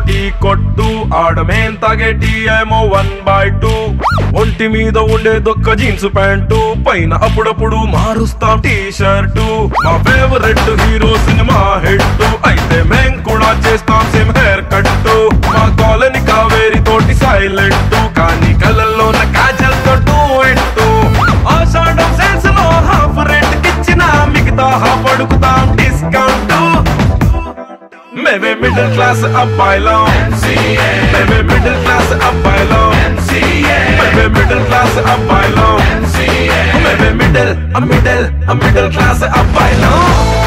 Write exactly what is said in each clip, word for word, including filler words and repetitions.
tea కొట్టు ఆడమేం తాగేటి ఏమో one by two ఒంటి మీద ఉండేదొక్క జీన్స్ ప్యాంటు పైన అప్పుడప్పుడు మారుస్తాం టీ షర్టు మా ఫేవరెట్ హీరో సినిమా హిట్ అయితే మేం కూడా చేస్తాం సేమ్ హెయిర్ కట్టు మా కాలనీ కావేరి తోటి సైలెంట్ కానీ కళ్ళల్లో నా కాజల్ తోటు ఎట్టు ఆషాఢం సేల్స్ లో హాఫ్ రెంట్ కిచ్చిన మిగతా హాఫ్ అడుగుతాం డిస్కౌంట్ మేమే మిడిల్ క్లాస్ అబ్బాయిలం మేమే మిడిల్ క్లాస్ అబ్బాయిలం మేమే మిడిల్ క్లాస్ అబ్బాయిలం మేమే మిడిల్ మిడిల్ మిడిల్ క్లాస్ అబ్బాయిలం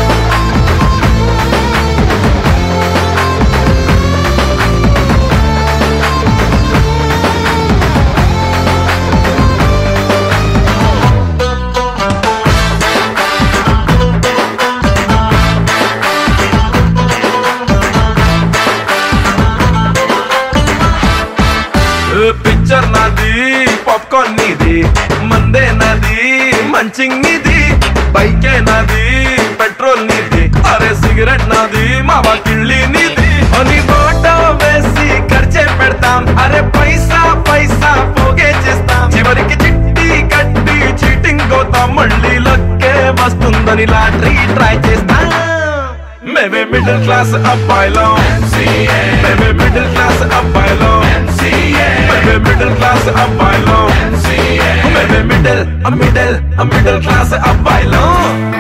పిక్చర్ నాది పాప్కార్న్ నీది మందే నాది మంచింగ్ నీది బైకే నాది పెట్రోల్ నీది అరే సిగరెట్ నాది మావా కిళ్ళి నీది అని బాట వేసి ఖర్చే పెడతాం అరే పైసా పైసా పోగే చేస్తాం చివరికి చిట్టి కట్టి చీటింగ్ పోతాం మళ్ళీ లక్కే వస్తుందని లాటరీ ట్రై చేస్తాం మేమే మిడిల్ క్లాస్ అబ్బాయిలం మేమే మిడిల్ క్లాస్ అబ్బాయిలం మేమే మిడిల్ క్లాస్ అబ్బాయిలం మేమే మిడిల్ మిడిల్ మిడిల్ క్లాస్ అబ్బాయిలం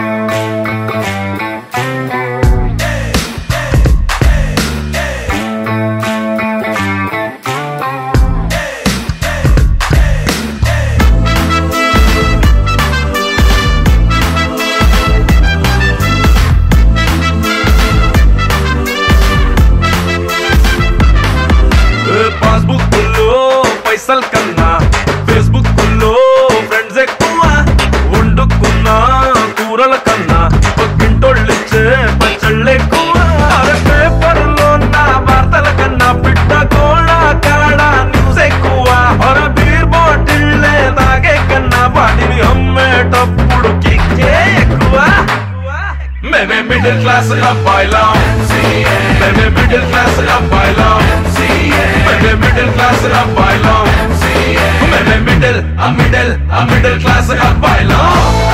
పైసల్ కన్నా ఫేస్బుక్ లో ఫ్రెండ్స్ ఎక్కువ వండుకున్న కూరల కన్నా పక్కింటోళ్ళు ఇచ్చే పచ్చళ్ళు ఎక్కువ అరే పేపర్ లో నా వార్తల కన్నా పిట్ట గోళ కాడ న్యూస్ ఎక్కువ అరే బీర్ బాటిల్ తాగే కన్నా వాటిని అమ్మేటప్పుడు కిక్కే ఎక్కువ మేమే మిడిల్ క్లాస్ అబ్బాయిలం మేమే మిడిల్ క్లాస్ అబ్బాయిలం మేమే మిడిల్ క్లాస్ అబ్బాయిలం మేమే మిడిల్ మిడిల్ మిడిల్ క్లాస్ అబ్బాయిలం